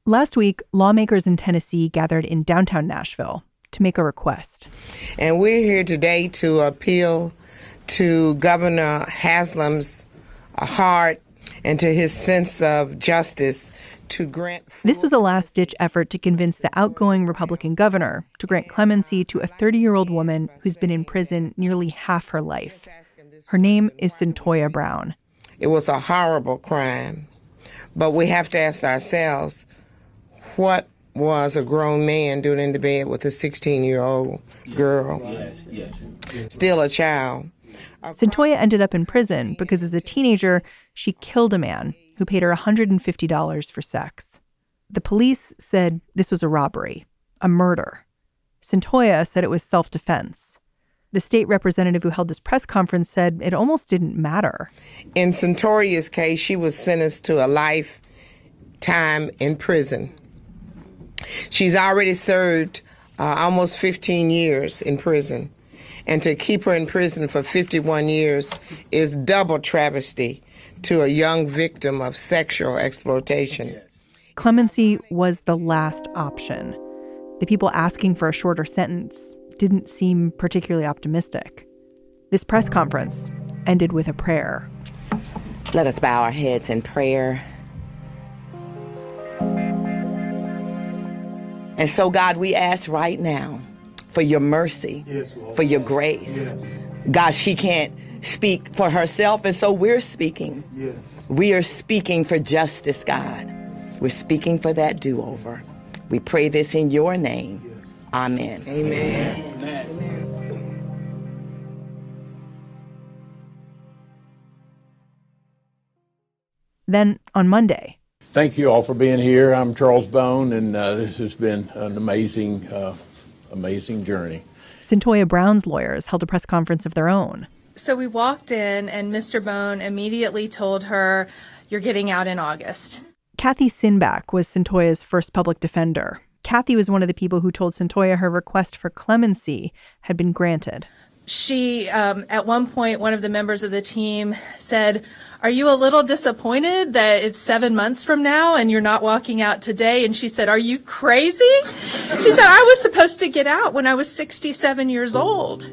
Last week, lawmakers in Tennessee gathered in downtown Nashville to make a request. And we're here today to appeal to Governor Haslam's heart and to his sense of justice to grant. This was a last-ditch effort to convince the outgoing Republican governor to grant clemency to a 30-year-old woman who's been in prison nearly half her life. Her name is Cyntoia Brown. It was a horrible crime, but we have to ask ourselves, what was a grown man doing in the bed with a 16-year-old girl? Yes. Still a child. Cyntoia ended up in prison because as a teenager, she killed a man who paid her $150 for sex. The police said this was a robbery, a murder. Cyntoia said it was self-defense. The state representative who held this press conference said it almost didn't matter. In Cyntoia's case, she was sentenced to a lifetime in prison. She's already served almost 15 years in prison. And to keep her in prison for 51 years is double travesty to a young victim of sexual exploitation. Clemency was the last option. The people asking for a shorter sentence didn't seem particularly optimistic. This press conference ended with a prayer. Let us bow our heads in prayer. And so, God, we ask right now for your mercy, for your grace. Yes. God, she can't speak for herself, and so we're speaking. Yes. We are speaking for justice, God. We're speaking for that do-over. We pray this in your name. Yes. Amen. Amen. Amen. Then on Monday. Thank you all for being here. I'm Charles Bone, and this has been an amazing journey. Cyntoia Brown's lawyers held a press conference of their own. So we walked in, and Mr. Bone immediately told her, "You're getting out in August." Kathy Sinback was Cyntoia's first public defender. Kathy was one of the people who told Cyntoia her request for clemency had been granted. She, at one point, one of the members of the team said, "Are you a little disappointed that it's 7 months from now and you're not walking out today?" And she said, "Are you crazy?" She said, "I was supposed to get out when I was 67 years old."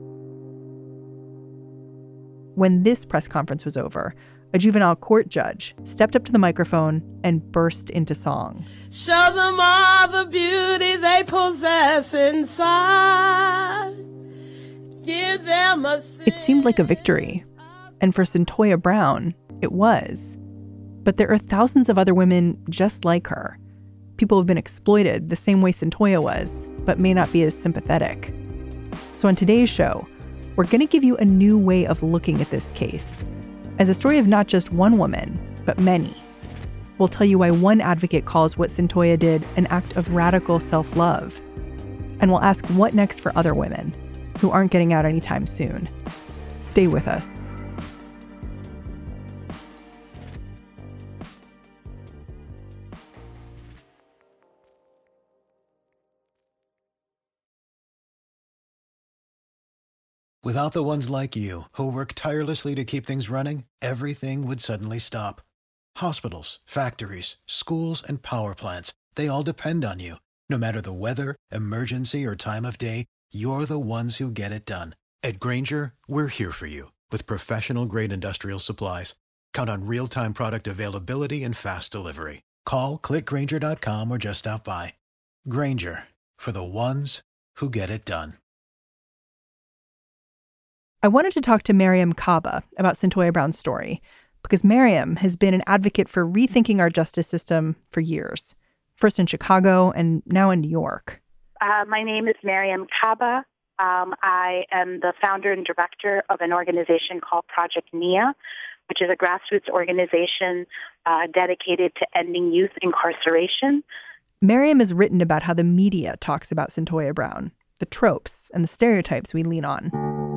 When this press conference was over, a juvenile court judge stepped up to the microphone and burst into song. Show them all the beauty they possess inside. Give them a It seemed like a victory. And for Cyntoia Brown, it was. But there are thousands of other women just like her. People have been exploited the same way Cyntoia was, but may not be as sympathetic. So on today's show, we're going to give you a new way of looking at this case as a story of not just one woman, but many. We'll tell you why one advocate calls what Cyntoia did an act of radical self-love. And we'll ask what next for other women who aren't getting out anytime soon. Stay with us. Without the ones like you, who work tirelessly to keep things running, everything would suddenly stop. Hospitals, factories, schools, and power plants, they all depend on you. No matter the weather, emergency, or time of day, you're the ones who get it done. At Grainger, we're here for you with professional-grade industrial supplies. Count on real-time product availability and fast delivery. Call, click Grainger.com, or just stop by. Grainger, for the ones who get it done. I wanted to talk to Mariam Kaba about Cyntoia Brown's story because Mariam has been an advocate for rethinking our justice system for years, first in Chicago and now in New York. My name is Mariam Kaba. I am the founder and director of an organization called Project NIA, which is a grassroots organization dedicated to ending youth incarceration. Mariam has written about how the media talks about Cyntoia Brown, the tropes and the stereotypes we lean on.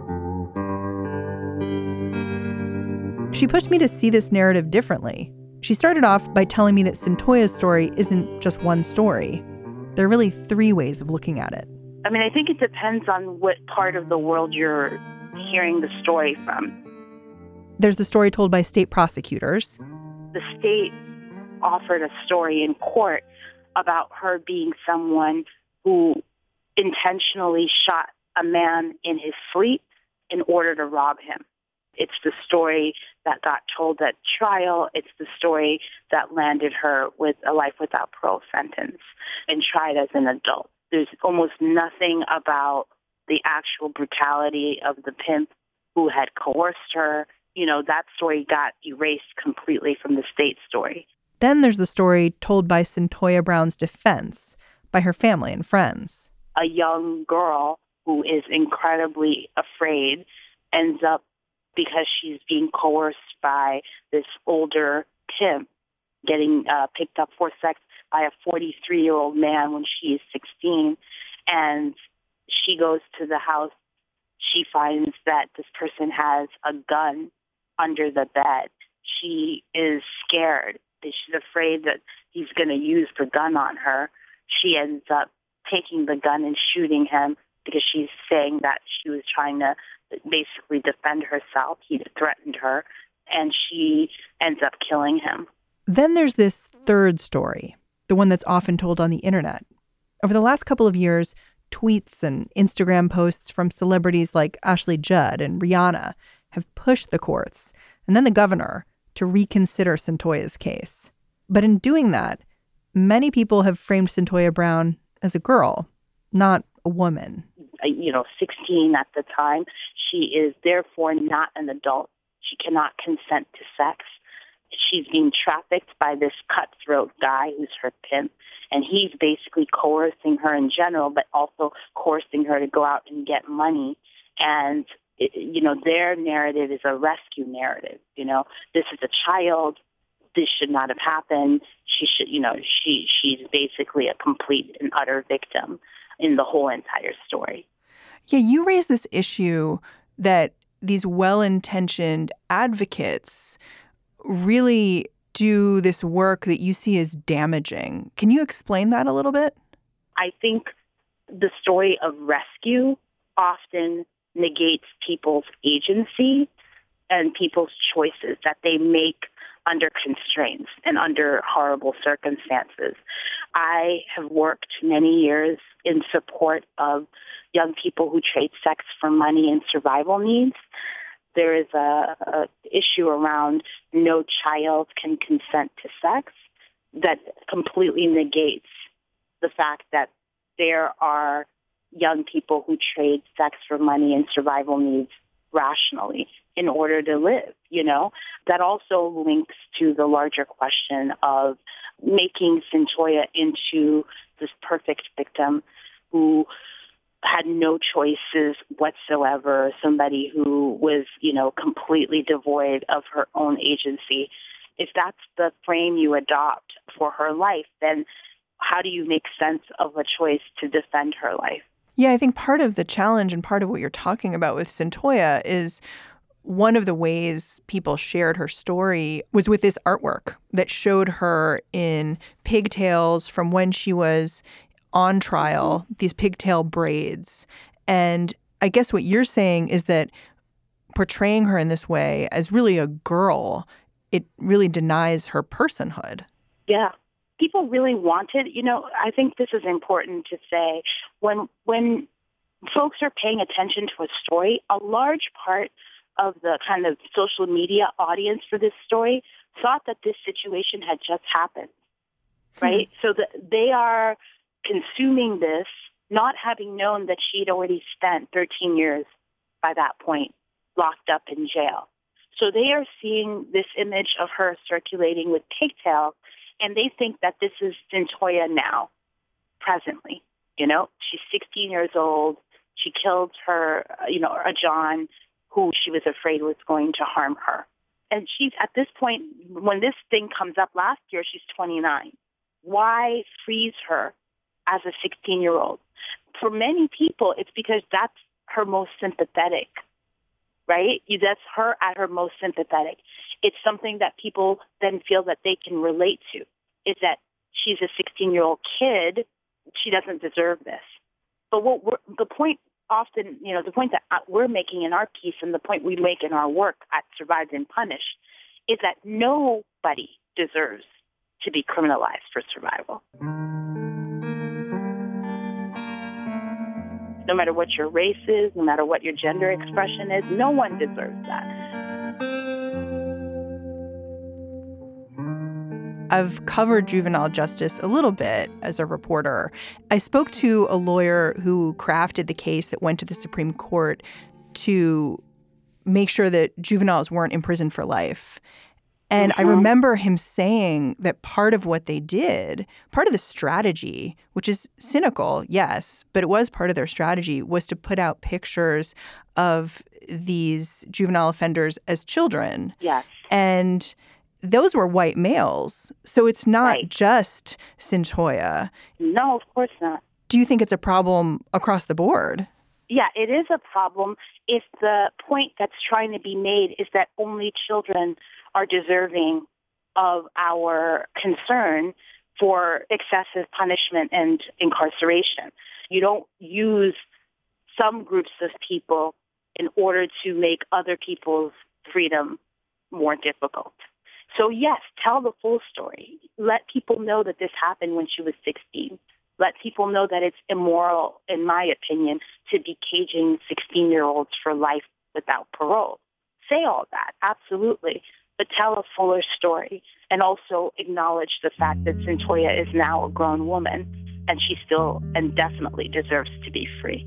She pushed me to see this narrative differently. She started off by telling me that Cyntoia's story isn't just one story. There are really three ways of looking at it. I mean, I think it depends on what part of the world you're hearing the story from. There's the story told by state prosecutors. The state offered a story in court about her being someone who intentionally shot a man in his sleep in order to rob him. It's the story that got told at trial. It's the story that landed her with a life without parole sentence and tried as an adult. There's almost nothing about the actual brutality of the pimp who had coerced her. You know, that story got erased completely from the state story. Then there's the story told by Cyntoia Brown's defense, by her family and friends. A young girl who is incredibly afraid ends up, because she's being coerced by this older pimp, getting picked up for sex by a 43-year-old man when she is 16. And she goes to the house. She finds that this person has a gun under the bed. She is scared. She's afraid that he's going to use the gun on her. She ends up taking the gun and shooting him because she's saying that she was trying to basically defend herself. He threatened her, and she ends up killing him. Then there's this third story, the one that's often told on the internet. Over the last couple of years, tweets and Instagram posts from celebrities like Ashley Judd and Rihanna have pushed the courts and then the governor to reconsider Cyntoia's case. But in doing that, many people have framed Cyntoia Brown as a girl, not a woman. 16 at the time. She is therefore not an adult. She cannot consent to sex. She's being trafficked by this cutthroat guy who's her pimp, and he's basically coercing her in general, but also coercing her to go out and get money. And their narrative is a rescue narrative. This is a child. This should not have happened. She should, she's basically a complete and utter victim in the whole entire story. Yeah, you raise this issue that these well-intentioned advocates really do this work that you see as damaging. Can you explain that a little bit? I think the story of rescue often negates people's agency and people's choices that they make under constraints and under horrible circumstances. I have worked many years in support of young people who trade sex for money and survival needs. There is a issue around no child can consent to sex that completely negates the fact that there are young people who trade sex for money and survival needs rationally in order to live, That also links to the larger question of making Cyntoia into this perfect victim who had no choices whatsoever, somebody who was, completely devoid of her own agency. If that's the frame you adopt for her life, then how do you make sense of a choice to defend her life? Yeah, I think part of the challenge and part of what you're talking about with Cyntoia is one of the ways people shared her story was with this artwork that showed her in pigtails from when she was on trial, these pigtail braids. And I guess what you're saying is that portraying her in this way as really a girl, it really denies her personhood. Yeah. People really wanted, I think this is important to say, when folks are paying attention to a story, a large part of the kind of social media audience for this story thought that this situation had just happened, right? So that they are consuming this, not having known that she'd already spent 13 years by that point locked up in jail. So they are seeing this image of her circulating with pigtails, and they think that this is Cyntoia now, presently. She's 16 years old. She killed her, a John who she was afraid was going to harm her. And she's at this point, when this thing comes up last year, she's 29. Why freeze her as a 16-year-old? For many people, it's because that's her most sympathetic, right? That's her at her most sympathetic. It's something that people then feel that they can relate to, is that she's a 16-year-old kid. She doesn't deserve this. But the point often, the point that we're making in our piece and the point we make in our work at Survived and Punished is that nobody deserves to be criminalized for survival. No matter what your race is, no matter what your gender expression is, no one deserves that. I've covered juvenile justice a little bit as a reporter. I spoke to a lawyer who crafted the case that went to the Supreme Court to make sure that juveniles weren't imprisoned for life. And I remember him saying that part of what they did, part of the strategy, which is cynical, yes, but it was part of their strategy, was to put out pictures of these juvenile offenders as children. Yes. And those were white males. So it's not just Cyntoia. No, of course not. Do you think it's a problem across the board? Yeah, it is a problem if the point that's trying to be made is that only children are deserving of our concern for excessive punishment and incarceration. You don't use some groups of people in order to make other people's freedom more difficult. So yes, tell the full story. Let people know that this happened when she was 16. Let people know that it's immoral, in my opinion, to be caging 16-year-olds for life without parole. Say all that, absolutely. But tell a fuller story and also acknowledge the fact that Cyntoia is now a grown woman and she still and definitely deserves to be free.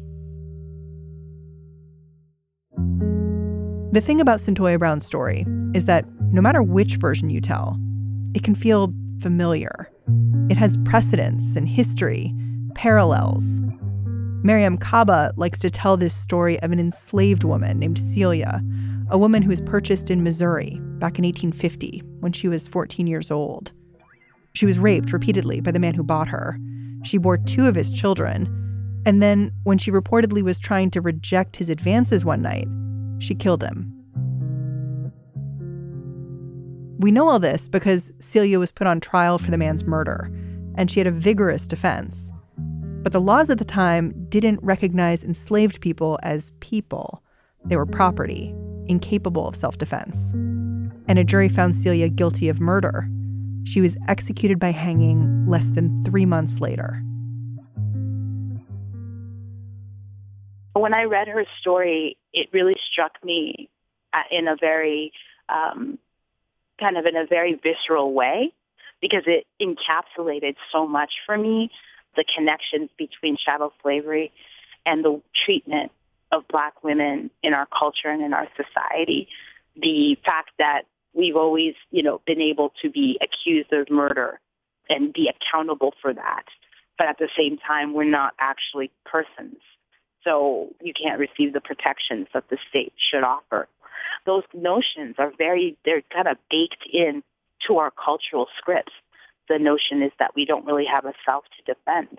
The thing about Cyntoia Brown's story is that no matter which version you tell, it can feel familiar. It has precedents and history, parallels. Mariame Kaba likes to tell this story of an enslaved woman named Celia, a woman who was purchased in Missouri back in 1850 when she was 14 years old. She was raped repeatedly by the man who bought her. She bore 2 of his children. And then when she reportedly was trying to reject his advances one night, she killed him. We know all this because Celia was put on trial for the man's murder, and she had a vigorous defense. But the laws at the time didn't recognize enslaved people as people. They were property, incapable of self-defense. And a jury found Celia guilty of murder. She was executed by hanging less than 3 months later. When I read her story, it really struck me in a very in a very visceral way, because it encapsulated so much for me, the connections between chattel slavery and the treatment of Black women in our culture and in our society. The fact that we've always, been able to be accused of murder and be accountable for that. But at the same time, we're not actually persons. So you can't receive the protections that the state should offer. Those notions they're kind of baked in to our cultural scripts. The notion is that we don't really have a self to defend,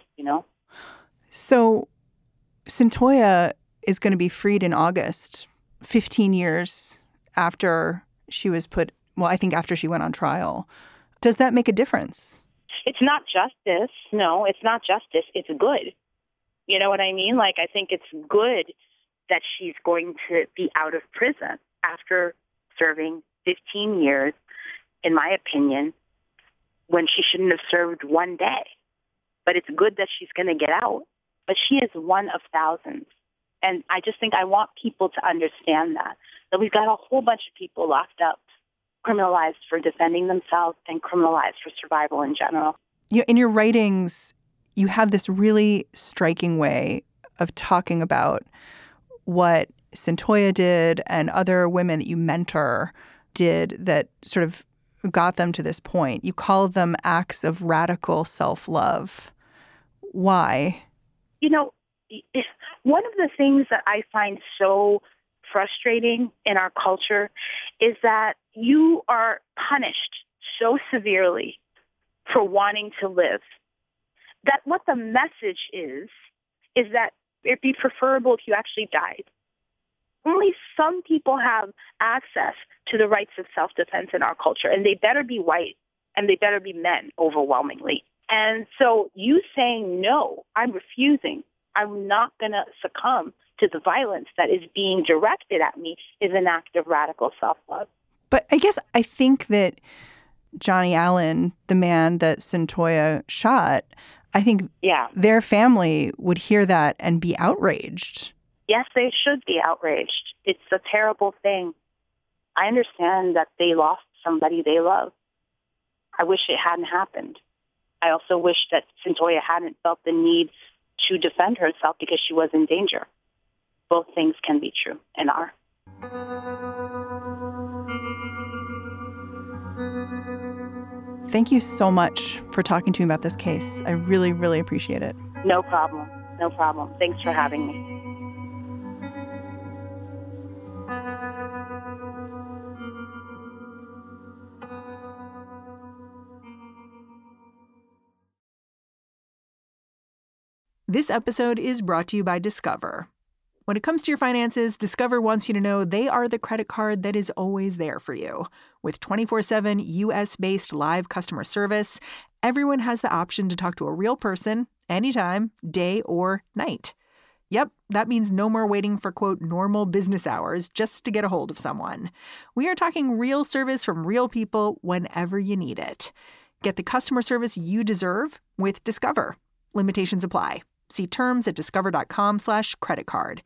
So Cyntoia is going to be freed in August, 15 years after she was after she went on trial. Does that make a difference? It's not justice. No, it's not justice. It's good. You know what I mean? I think it's good that she's going to be out of prison after serving 15 years, in my opinion, when she shouldn't have served one day. But it's good that she's going to get out. But she is one of thousands. And I just think I want people to understand that we've got a whole bunch of people locked up, criminalized for defending themselves and criminalized for survival in general. In your writings, you have this really striking way of talking about what Cyntoia did and other women that you mentor did that sort of got them to this point. You call them acts of radical self-love. Why? One of the things that I find so frustrating in our culture is that you are punished so severely for wanting to live that what the message is that it'd be preferable if you actually died. Only some people have access to the rights of self-defense in our culture, and they better be white, and they better be men overwhelmingly. And so you saying, no, I'm refusing, I'm not going to succumb to the violence that is being directed at me is an act of radical self-love. But I guess I think that Johnny Allen, the man that Cyntoia shot, I think their family would hear that and be outraged. Yes, they should be outraged. It's a terrible thing. I understand that they lost somebody they love. I wish it hadn't happened. I also wish that Cyntoia hadn't felt the need to defend herself because she was in danger. Both things can be true and are. Thank you so much for talking to me about this case. I really, really appreciate it. No problem. No problem. Thanks for having me. This episode is brought to you by Discover. When it comes to your finances, Discover wants you to know they are the credit card that is always there for you. With 24/7 U.S.-based live customer service, everyone has the option to talk to a real person anytime, day or night. Yep, that means no more waiting for, quote, normal business hours just to get a hold of someone. We are talking real service from real people whenever you need it. Get the customer service you deserve with Discover. Limitations apply. See terms at discover.com/creditcard.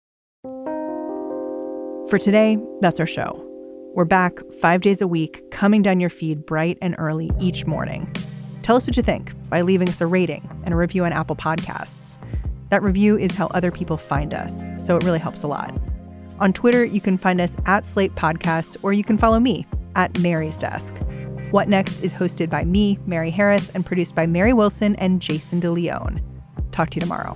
For today, that's our show. We're back 5 days a week, coming down your feed bright and early each morning. Tell us what you think by leaving us a rating and a review on Apple Podcasts. That review is how other people find us, so it really helps a lot. On Twitter, you can find us at Slate Podcasts, or you can follow me at Mary's Desk. What Next is hosted by me, Mary Harris, and produced by Mary Wilson and Jason DeLeon. Talk to you tomorrow.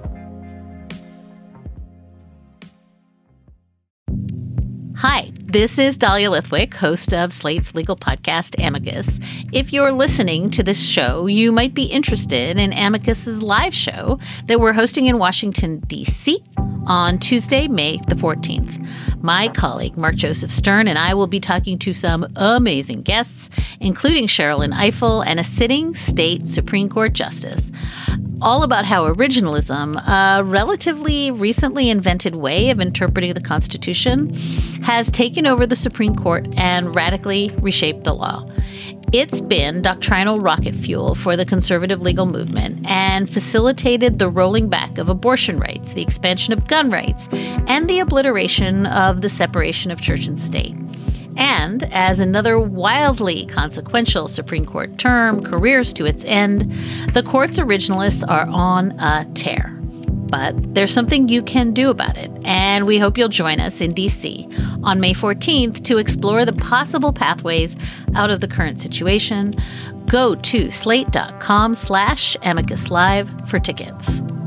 Hi, this is Dahlia Lithwick, host of Slate's legal podcast, Amicus. If you're listening to this show, you might be interested in Amicus's live show that we're hosting in Washington, D.C. on Tuesday, May the 14th. My colleague, Mark Joseph Stern, and I will be talking to some amazing guests, including Sherrilyn Ifill and a sitting state Supreme Court justice, all about how originalism, a relatively recently invented way of interpreting the Constitution, has taken over the Supreme Court and radically reshaped the law. It's been doctrinal rocket fuel for the conservative legal movement and facilitated the rolling back of abortion rights, the expansion of gun rights, and the obliteration of the separation of church and state. And as another wildly consequential Supreme Court term careers to its end, the court's originalists are on a tear. But there's something you can do about it, and we hope you'll join us in D.C. on May 14th to explore the possible pathways out of the current situation. Go to slate.com/amicuslive for tickets.